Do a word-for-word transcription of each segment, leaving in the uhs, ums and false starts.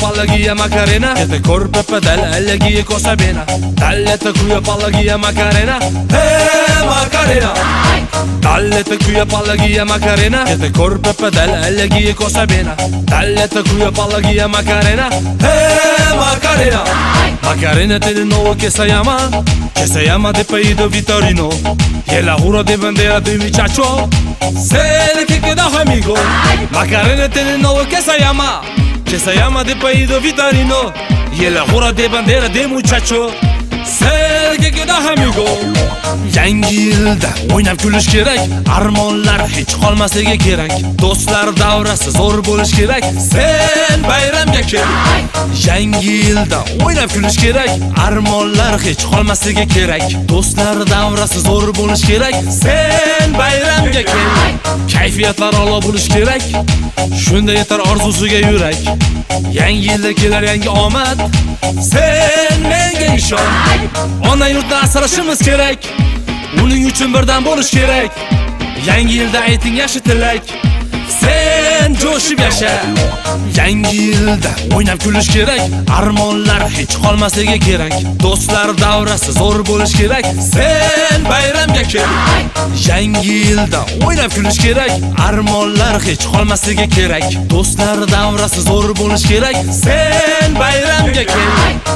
palla guia Macarena, che te corpo e pedella e le ghie cosa bene. Dalle te qui a palla guia Macarena, eh Macarena. Dalle te qui a palla guia Macarena, che te corpo e pedella e le ghie cosa bene. Dalle te qui a palla guia Macarena, eh Macarena. Macarena te de nuevo que se llama, que se llama de apellido Vitorino. Y el juro de bandera de muchacho, sé de que queda amigo. Macarena te de nuevo que se llama, que se llama de apellido Vitorino. Y el juro de bandera de muchacho, sé de que queda amigo. Yangi yilda o'ynab kulish kerak, armonlar hech qolmasligi kerak. Do'stlar davrasi zo'r bo'lish kerak, sen bayramga kel. Yangi yilda o'ynab kulish kerak, armonlar hech qolmasligi kerak. Do'stlar davrasi zo'r bo'lish kerak, sen bayramga kel. Kayfiyatlar a'lo bo'lish kerak, shunda yetar orzusiga yurak. Yangi yilda kelar yangi omad, sen menga ishon. Ona yurtni asrashimiz kerak, uning uchun birdan bo'lish kerak. Yangi yilda ayting yaxshi tilak, sen jo'shib yasha. Yangi yilda o'ynab kulish kerak, armonlar hech qolmasligi kerak. Do'stlar davrasi zo'r bo'lish kerak, sen bayramga kel. Yangi yilda o'ynab kulish kerak, armonlar hech qolmasligi kerak. Do'stlar davrasi zo'r bo'lish kerak, sen bayramga kel.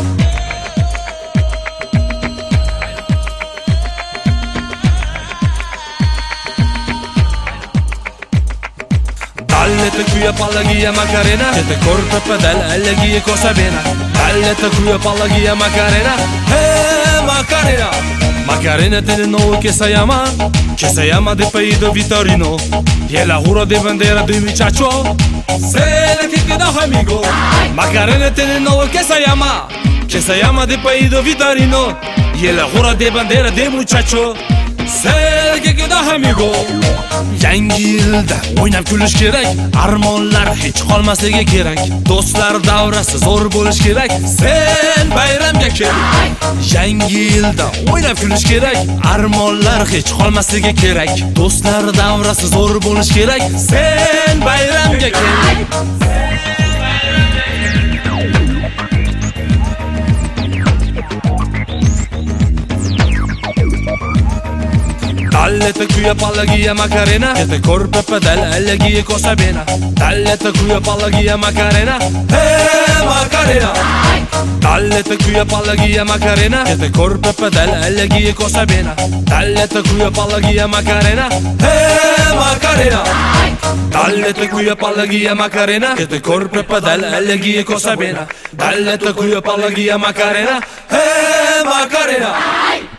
Dalle qui a palla guia Macarena, che te corpo e pedella e le ghie cosa bene. Dalle qui a palla guia Macarena, eh Macarena. Macarena te de nuevo que se llama, que se llama de apellido Vitorino. Y el juro de bandera de muchacho, sé de que queda amigo. Macarena te de nuevo que se llama, que se llama de apellido Vitorino. Y el juro de bandera de muchacho, sé de que queda amigo. Yangi yilda o'ynab kulish kerak, armonlar hech qolmasligi kerak. Do'stlar davrasi zo'r bo'lish kerak, sen bayramga kel. Yangi yilda o'ynab kulish kerak, armonlar hech qolmasligi kerak. Do'stlar davrasi zo'r bo'lish kerak, sen bayramga kel. Dalle qui a palla guia Macarena, che te corpo e pedella e le ghie cosa bene. Dalle qui a palla guia Macarena, eh Macarena. Dalle qui a palla guia Macarena, che te corpo e pedella e le ghie cosa bene. Dalle qui a palla guia Macarena, eh Macarena. Dalle qui a palla guia Macarena, che te corpo e pedella e le ghie cosa bene. Dalle qui a palla guia Macarena, eh Macarena.